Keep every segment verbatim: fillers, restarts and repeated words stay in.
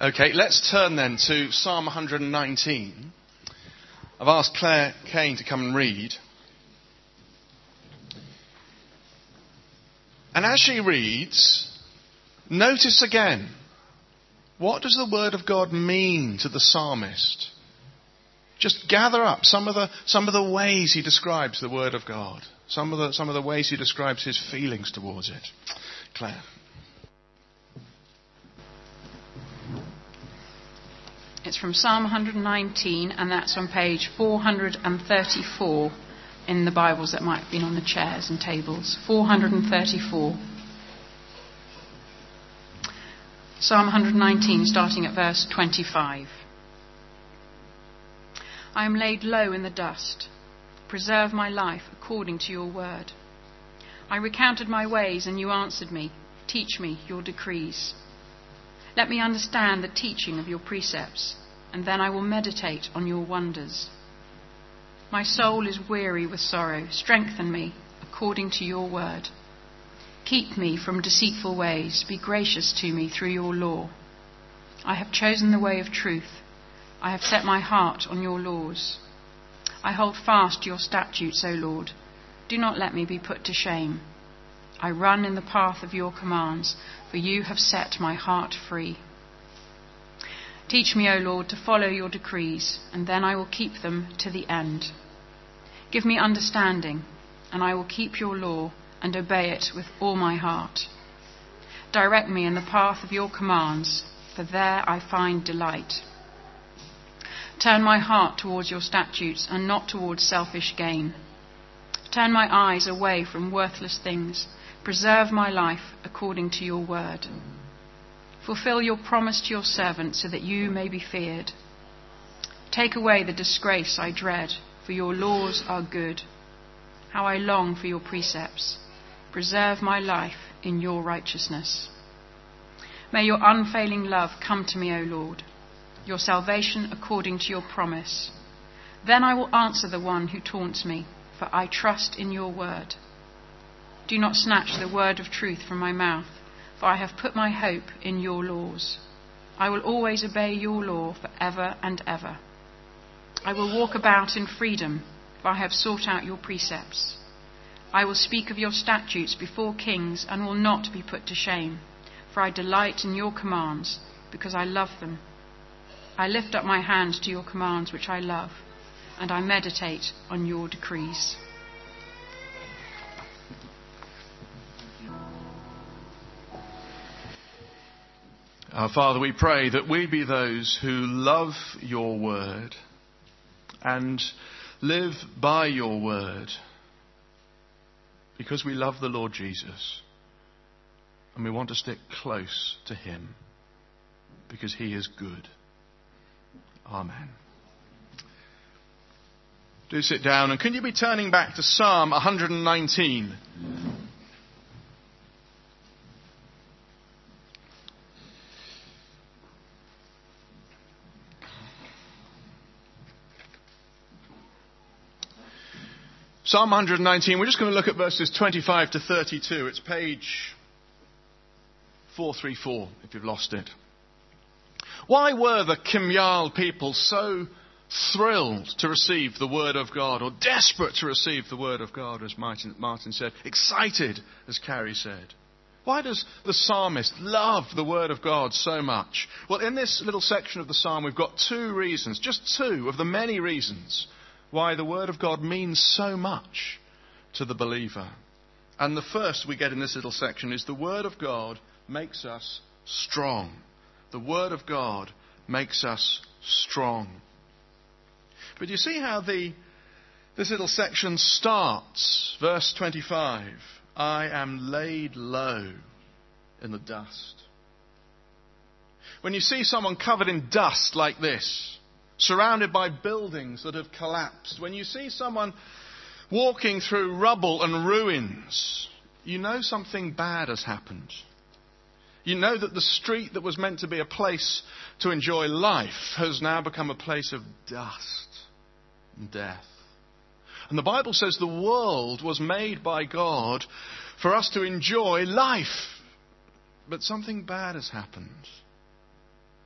Okay, let's turn then to Psalm one hundred nineteen. I've asked Claire Kane to come and read. And as she reads, notice again, what does the word of God mean to the psalmist? Just gather up some of the some of the ways he describes the word of God. Some of the some of the ways he describes his feelings towards it. Claire. It's from Psalm one hundred nineteen, and that's on page four hundred thirty-four in the Bibles that might have been on the chairs and tables. four hundred thirty-four. Psalm one hundred nineteen, starting at verse twenty-five. I am laid low in the dust. Preserve my life according to your word. I recounted my ways, and you answered me. Teach me your decrees. Let me understand the teaching of your precepts, and then I will meditate on your wonders. My soul is weary with sorrow. Strengthen me according to your word. Keep me from deceitful ways. Be gracious to me through your law. I have chosen the way of truth. I have set my heart on your laws. I hold fast to your statutes, O Lord. Do not let me be put to shame. I run in the path of your commands, for you have set my heart free. Teach me, O Lord, to follow your decrees, and then I will keep them to the end. Give me understanding, and I will keep your law and obey it with all my heart. Direct me in the path of your commands, for there I find delight. Turn my heart towards your statutes and not towards selfish gain. Turn my eyes away from worthless things. Preserve my life according to your word. Fulfill your promise to your servant so that you may be feared. Take away the disgrace I dread, for your laws are good. How I long for your precepts. Preserve my life in your righteousness. May your unfailing love come to me, O Lord, your salvation according to your promise. Then I will answer the one who taunts me, for I trust in your word. Do not snatch the word of truth from my mouth, for I have put my hope in your laws. I will always obey your law forever and ever. I will walk about in freedom, for I have sought out your precepts. I will speak of your statutes before kings and will not be put to shame, for I delight in your commands, because I love them. I lift up my hands to your commands, which I love, and I meditate on your decrees. Our Father, we pray that we be those who love your word and live by your word, because we love the Lord Jesus and we want to stick close to him because he is good. Amen. Do sit down, and can you be turning back to Psalm one hundred nineteen? Psalm one hundred nineteen, we're just going to look at verses twenty-five to thirty-two. It's page four thirty-four, if you've lost it. Why were the Kimyal people so thrilled to receive the word of God, or desperate to receive the word of God, as Martin, Martin said, excited, as Carrie said? Why does the psalmist love the word of God so much? Well, in this little section of the psalm, we've got two reasons, just two of the many reasons why the word of God means so much to the believer. And the first we get in this little section is the word of God makes us strong. The word of God makes us strong. But you see how the this little section starts? Verse twenty-five. I am laid low in the dust. When you see someone covered in dust like this, surrounded by buildings that have collapsed, when you see someone walking through rubble and ruins, you know something bad has happened. You know that the street that was meant to be a place to enjoy life has now become a place of dust and death. And the Bible says the world was made by God for us to enjoy life. But something bad has happened.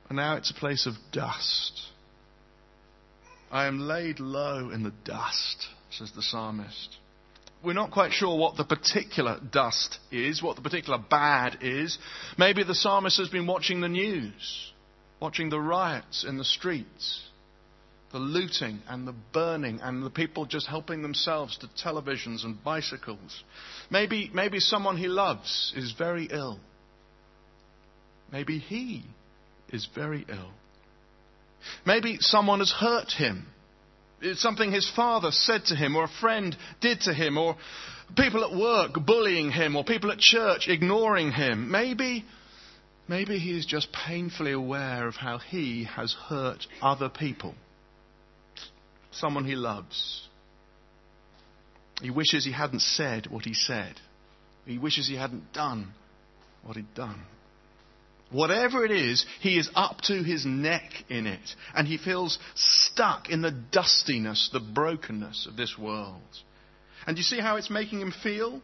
And now it's a place of dust. I am laid low in the dust, says the psalmist. We're not quite sure what the particular dust is, what the particular bad is. Maybe the psalmist has been watching the news, watching the riots in the streets, the looting and the burning and the people just helping themselves to televisions and bicycles. Maybe, maybe someone he loves is very ill. Maybe he is very ill. Maybe someone has hurt him. It's something his father said to him, or a friend did to him, or people at work bullying him, or people at church ignoring him. Maybe, maybe he is just painfully aware of how he has hurt other people. Someone he loves. He wishes he hadn't said what he said. He wishes he hadn't done what he'd done. Whatever it is, he is up to his neck in it. And he feels stuck in the dustiness, the brokenness of this world. And do you see how it's making him feel?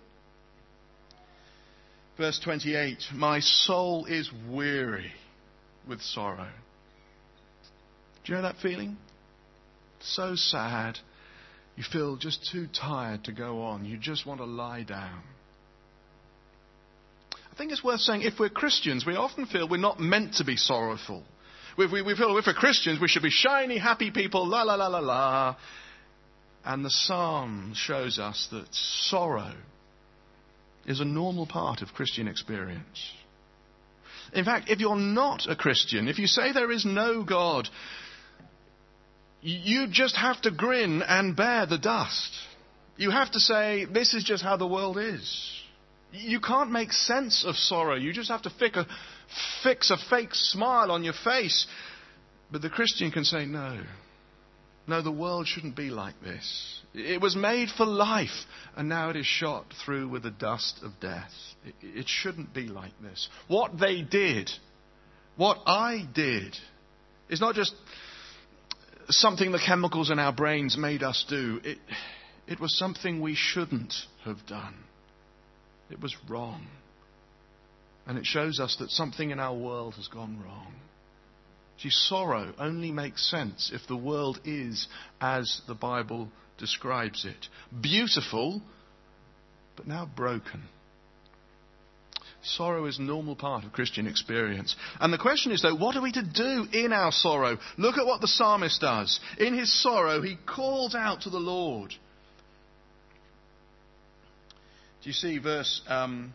Verse twenty-eight, my soul is weary with sorrow. Do you know that feeling? So sad. You feel just too tired to go on. You just want to lie down. I think it's worth saying, if we're Christians, we often feel we're not meant to be sorrowful. We, we, we feel if we're Christians, we should be shiny, happy people, la la la la la. And the psalm shows us that sorrow is a normal part of Christian experience. In fact, if you're not a Christian, if you say there is no God, you just have to grin and bear the dust. You have to say, this is just how the world is. You can't make sense of sorrow. You just have to fix a, fix a fake smile on your face. But the Christian can say, no. No, the world shouldn't be like this. It was made for life, and now it is shot through with the dust of death. It, it shouldn't be like this. What they did, what I did, is not just something the chemicals in our brains made us do. It, it was something we shouldn't have done. It was wrong. And it shows us that something in our world has gone wrong. See, sorrow only makes sense if the world is as the Bible describes it. Beautiful, but now broken. Sorrow is a normal part of Christian experience. And the question is, though, what are we to do in our sorrow? Look at what the psalmist does. In his sorrow, he calls out to the Lord. Do you see verse um,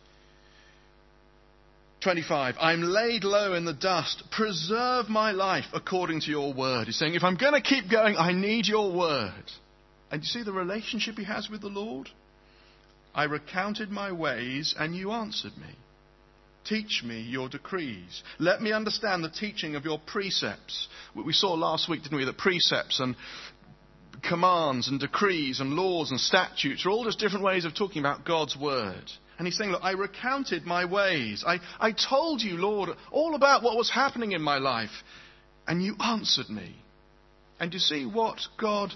twenty-five? I'm laid low in the dust. Preserve my life according to your word. He's saying, if I'm going to keep going, I need your word. And you see the relationship he has with the Lord? I recounted my ways and you answered me. Teach me your decrees. Let me understand the teaching of your precepts. We saw last week, didn't we, that precepts and commands and decrees and laws and statutes are all just different ways of talking about God's word. And he's saying, look, I recounted my ways. I, I told you, Lord, all about what was happening in my life. And you answered me. And you see what God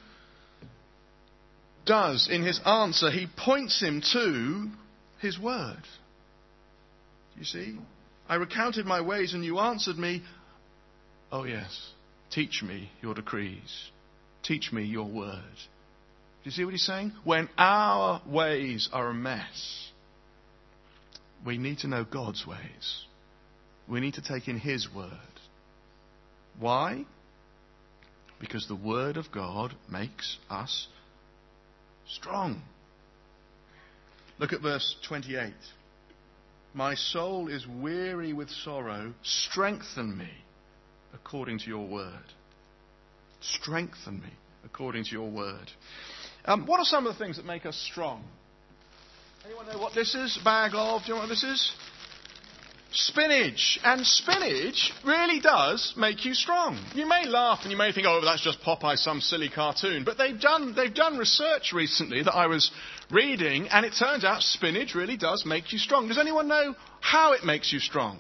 does in his answer? He points him to his word. You see? I recounted my ways and you answered me. Oh yes, teach me your decrees. Teach me your word. Do you see what he's saying? When our ways are a mess, we need to know God's ways. We need to take in his word. Why? Because the word of God makes us strong. Look at verse twenty-eight. My soul is weary with sorrow. Strengthen me according to your word. Strengthen me according to your word. Um, what are some of the things that make us strong? Anyone know what this is? A bag of, do you know what this is? Spinach. And spinach really does make you strong. You may laugh and you may think, oh, that's just Popeye, some silly cartoon. But they've done, they've done research recently that I was reading, and it turns out spinach really does make you strong. Does anyone know how it makes you strong?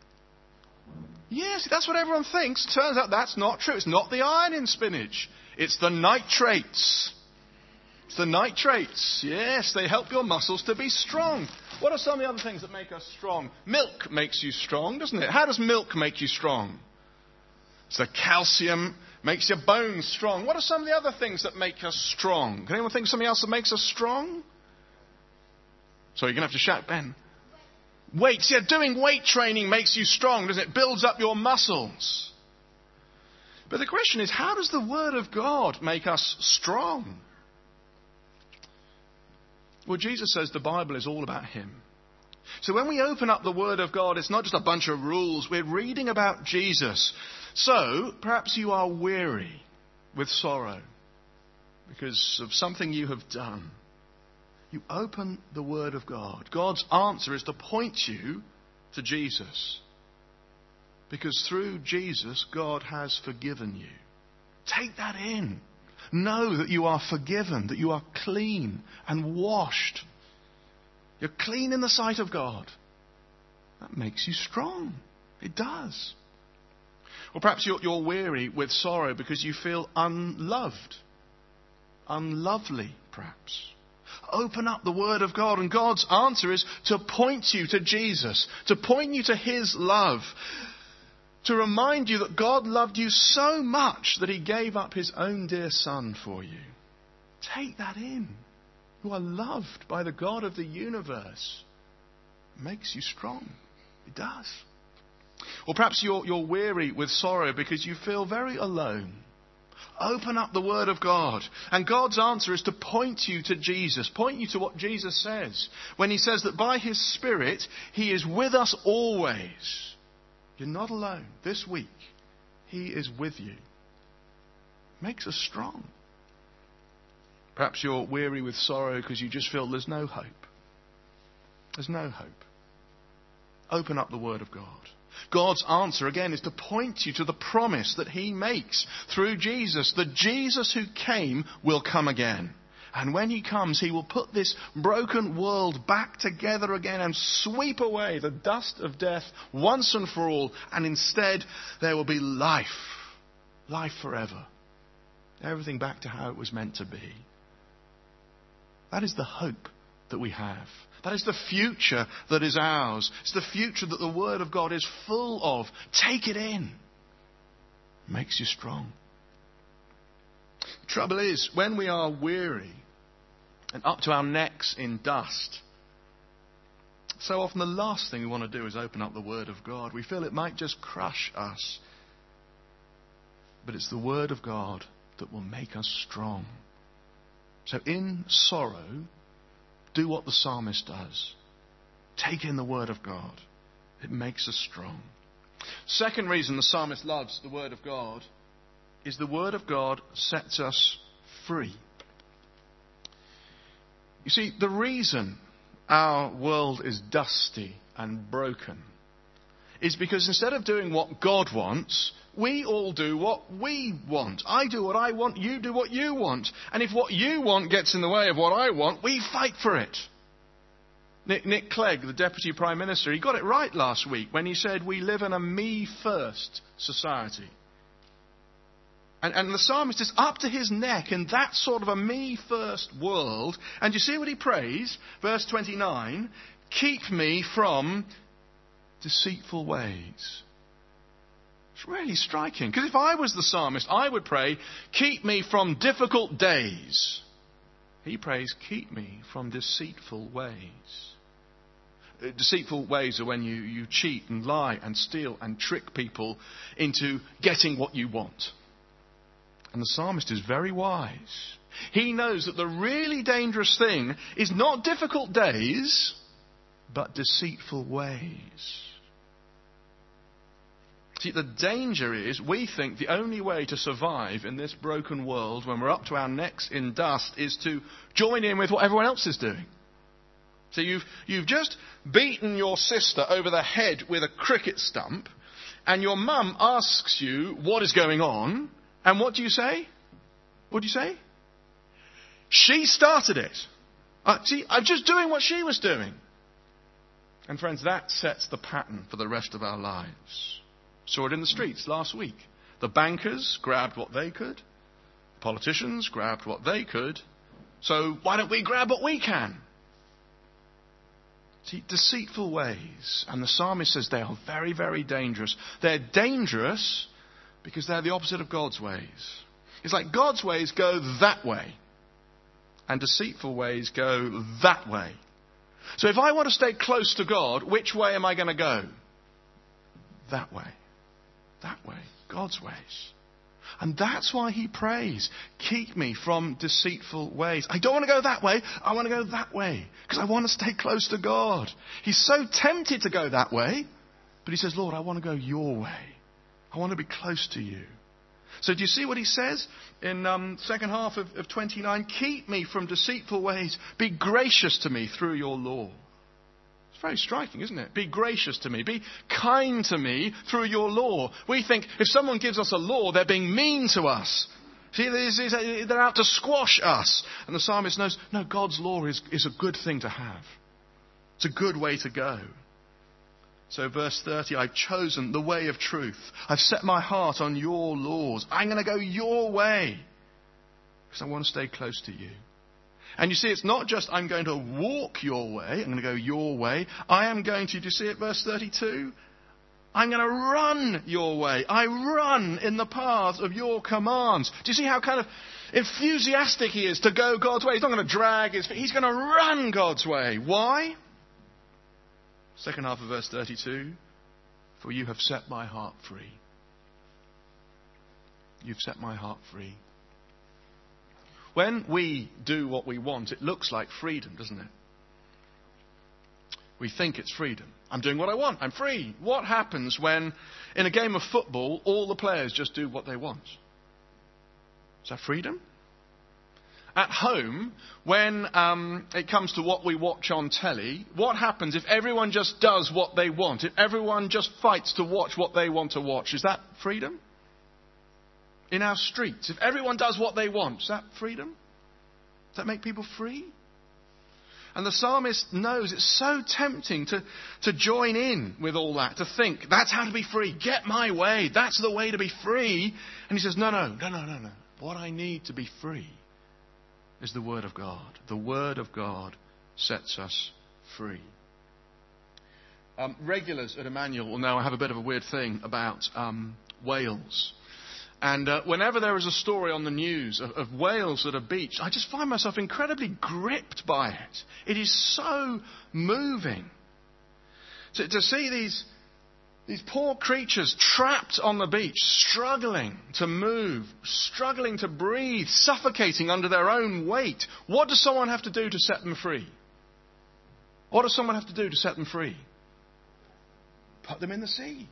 Yes, that's what everyone thinks. Turns out that's not true. It's not the iron in spinach. It's the nitrates. It's the nitrates. Yes, they help your muscles to be strong. What are some of the other things that make us strong? Milk makes you strong, doesn't it? How does milk make you strong? It's the calcium makes your bones strong. What are some of the other things that make us strong? Can anyone think of something else that makes us strong? So you're going to have to shout, Ben. Weights. Yeah, doing weight training makes you strong, doesn't it? It builds up your muscles. But the question is, how does the Word of God make us strong? Well, Jesus says the Bible is all about Him. So when we open up the Word of God, it's not just a bunch of rules. We're reading about Jesus. So perhaps you are weary with sorrow because of something you have done. You open the Word of God. God's answer is to point you to Jesus. Because through Jesus, God has forgiven you. Take that in. Know that you are forgiven, that you are clean and washed. You're clean in the sight of God. That makes you strong. It does. Or perhaps you're, you're weary with sorrow because you feel unloved. Unlovely, perhaps. Open up the Word of God, and God's answer is to point you to Jesus, to point you to His love, to remind you that God loved you so much that He gave up His own dear Son for you. Take that in. You are loved by the God of the universe. It makes you strong. It does. Or perhaps you're, you're weary with sorrow because you feel very alone. Open up the Word of God. And God's answer is to point you to Jesus. Point you to what Jesus says. When He says that by His Spirit, He is with us always. You're not alone. This week, He is with you. Makes us strong. Perhaps you're weary with sorrow because you just feel there's no hope. There's no hope. Open up the Word of God. God's answer, again, is to point you to the promise that He makes through Jesus. That Jesus who came will come again. And when He comes, He will put this broken world back together again and sweep away the dust of death once and for all. And instead, there will be life. Life forever. Everything back to how it was meant to be. That is the hope that we have. That is the future that is ours. It's the future that the Word of God is full of. Take it in. It makes you strong. The trouble is, when we are weary and up to our necks in dust, so often the last thing we want to do is open up the Word of God. We feel it might just crush us. But it's the Word of God that will make us strong. So in sorrow, do what the psalmist does. Take in the Word of God. It makes us strong. Second reason the psalmist loves the Word of God is the Word of God sets us free. You see, the reason our world is dusty and broken is because instead of doing what God wants, we all do what we want. I do what I want, you do what you want. And if what you want gets in the way of what I want, we fight for it. Nick, Nick Clegg, the Deputy Prime Minister, he got it right last week when he said we live in a me-first society. And, and the psalmist is up to his neck in that sort of a me-first world. And you see what he prays? Verse twenty-nine, keep me from deceitful ways. It's really striking. Because if I was the psalmist, I would pray, keep me from difficult days. He prays, keep me from deceitful ways. Uh, deceitful ways are when you, you cheat and lie and steal and trick people into getting what you want. And the psalmist is very wise. He knows that the really dangerous thing is not difficult days, but deceitful ways. See, the danger is we think the only way to survive in this broken world when we're up to our necks in dust is to join in with what everyone else is doing. So you've, you've just beaten your sister over the head with a cricket stump, and your mum asks you what is going on, and what do you say? What do you say? She started it. Uh, see, I'm just doing what she was doing. And friends, that sets the pattern for the rest of our lives. Saw it in the streets last week. The bankers grabbed what they could. Politicians grabbed what they could. So why don't we grab what we can? See, deceitful ways. And the psalmist says they are very, very dangerous. They're dangerous because they're the opposite of God's ways. It's like God's ways go that way. And deceitful ways go that way. So if I want to stay close to God, which way am I going to go? That way. That way. God's ways. And that's why he prays, keep me from deceitful ways. I don't want to go that way. I want to go that way because I want to stay close to God. He's so tempted to go that way. But he says, Lord, I want to go your way. I want to be close to you. So do you see what he says in um, second half of, of twenty-nine? Keep me from deceitful ways. Be gracious to me through your law. It's very striking, isn't it? Be gracious to me. Be kind to me through your law. We think if someone gives us a law, they're being mean to us. See, they're out to squash us. And the psalmist knows, no, God's law is, is a good thing to have. It's a good way to go. So verse thirty, I've chosen the way of truth. I've set my heart on your laws. I'm going to go your way because I want to stay close to you. And you see, it's not just I'm going to walk your way. I'm going to go your way. I am going to, do you see it, verse thirty-two? I'm going to run your way. I run in the paths of your commands. Do you see how kind of enthusiastic he is to go God's way? He's not going to drag his feet. He's going to run God's way. Why? Second half of verse thirty-two. For you have set my heart free. You've set my heart free. When we do what we want, it looks like freedom, doesn't it? We think it's freedom. I'm doing what I want. I'm free. What happens when, in a game of football, all the players just do what they want? Is that freedom? At home, when um, it comes to what we watch on telly, what happens if everyone just does what they want? If everyone just fights to watch what they want to watch? Is that freedom? In our streets, if everyone does what they want, is that freedom? Does that make people free? And the psalmist knows it's so tempting to, to join in with all that, to think, that's how to be free. Get my way. That's the way to be free. And he says, no, no, no, no, no, no. What I need to be free is the Word of God. The Word of God sets us free. Um, regulars at Emmanuel will now have a bit of a weird thing about um, whales. And uh, whenever there is a story on the news of, of whales at a beach, I just find myself incredibly gripped by it. It is so moving to, to see these, these poor creatures trapped on the beach, struggling to move, struggling to breathe, suffocating under their own weight. What does someone have to do to set them free? What does someone have to do to set them free? Put them in the sea.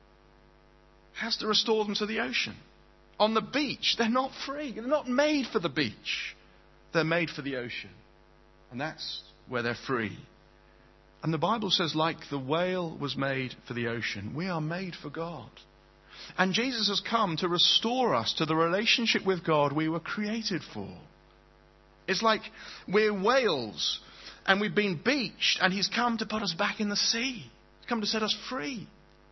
Has to restore them to the ocean. On the beach, they're not free. They're not made for the beach. They're made for the ocean. And that's where they're free. And the Bible says, like the whale was made for the ocean, we are made for God. And Jesus has come to restore us to the relationship with God we were created for. It's like we're whales and we've been beached and He's come to put us back in the sea. He's come to set us free.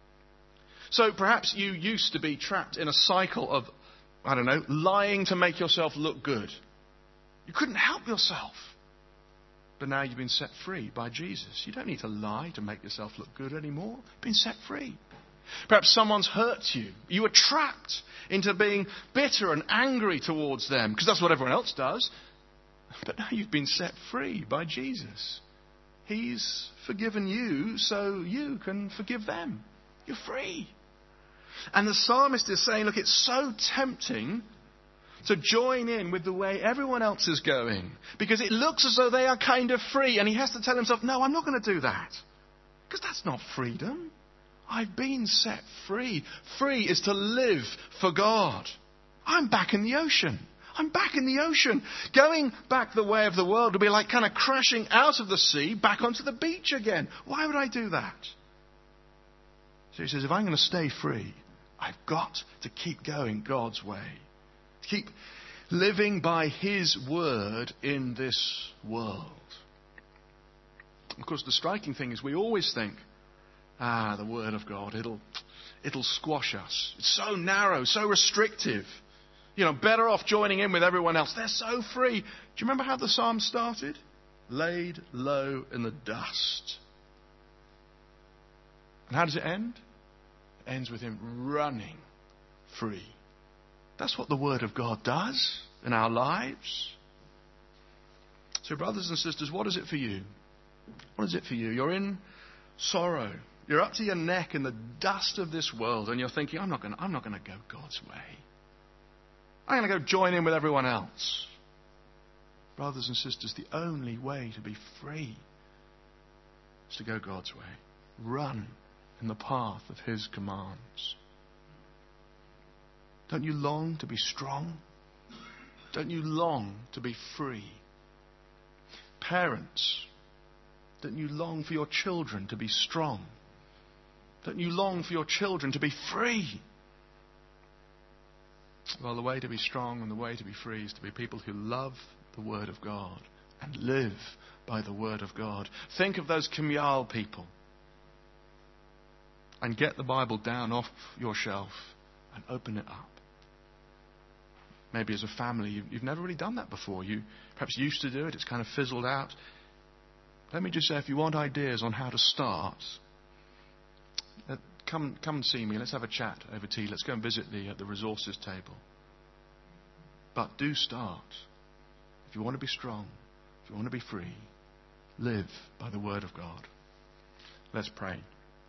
So perhaps you used to be trapped in a cycle of, I don't know, lying to make yourself look good. You couldn't help yourself. But now you've been set free by Jesus. You don't need to lie to make yourself look good anymore. You've been set free. Perhaps someone's hurt you. You were trapped into being bitter and angry towards them, because that's what everyone else does. But now you've been set free by Jesus. He's forgiven you so you can forgive them. You're free. And the psalmist is saying, look, it's so tempting to join in with the way everyone else is going, because it looks as though they are kind of free. And he has to tell himself, no, I'm not going to do that, because that's not freedom. I've been set free. Free is to live for God. I'm back in the ocean. I'm back in the ocean. Going back the way of the world would be like kind of crashing out of the sea back onto the beach again. Why would I do that? So he says, if I'm going to stay free, I've got to keep going God's way. Keep living by His word in this world. Of course, the striking thing is we always think, ah, the word of God, it'll, it'll squash us. It's so narrow, so restrictive. you know, better off joining in with everyone else. They're so free. Do you remember how the psalm started? Laid low in the dust. And how does it end? It ends with him running free. That's what the Word of God does in our lives. So brothers and sisters, what is it for you? What is it for you? You're in sorrow. You're up to your neck in the dust of this world, and you're thinking, I'm not going to, I'm not going to go God's way. I'm going to go join in with everyone else. Brothers and sisters, the only way to be free is to go God's way. Run in the path of His commands. Don't you long to be strong? Don't you long to be free? Parents, don't you long for your children to be strong? Don't you long for your children to be free? Well, the way to be strong and the way to be free is to be people who love the Word of God and live by the Word of God. Think of those Kimyal people and get the Bible down off your shelf and open it up. Maybe as a family, you've, you've never really done that before. You perhaps used to do it. It's kind of fizzled out. Let me just say, if you want ideas on how to start, uh, come come and see me. Let's have a chat over tea. Let's go and visit the, uh, the resources table. But do start. If you want to be strong, if you want to be free, live by the Word of God. Let's pray.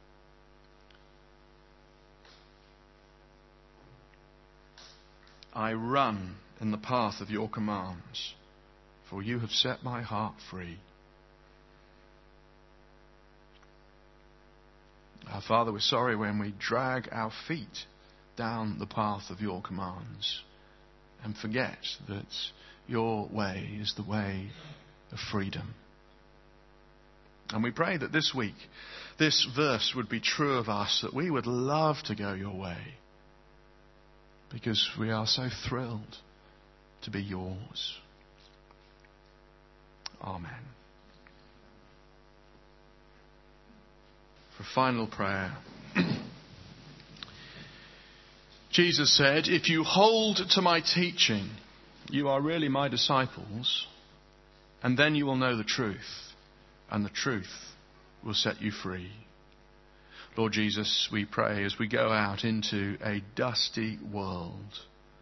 I run in the path of your commands, for you have set my heart free. Our Father, we're sorry when we drag our feet down the path of your commands and forget that your way is the way of freedom. And we pray that this week, this verse would be true of us, that we would love to go your way, because we are so thrilled to be yours. Amen. For final prayer. Jesus said, if you hold to my teaching, you are really my disciples, and then you will know the truth, and the truth will set you free. Lord Jesus, we pray as we go out into a dusty world,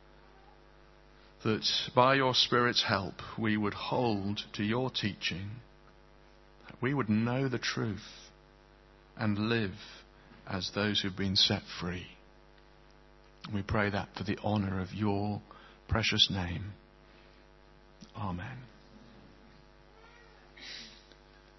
that by your Spirit's help we would hold to your teaching, that we would know the truth and live as those who've been set free. We pray that for the honour of your precious name. Amen.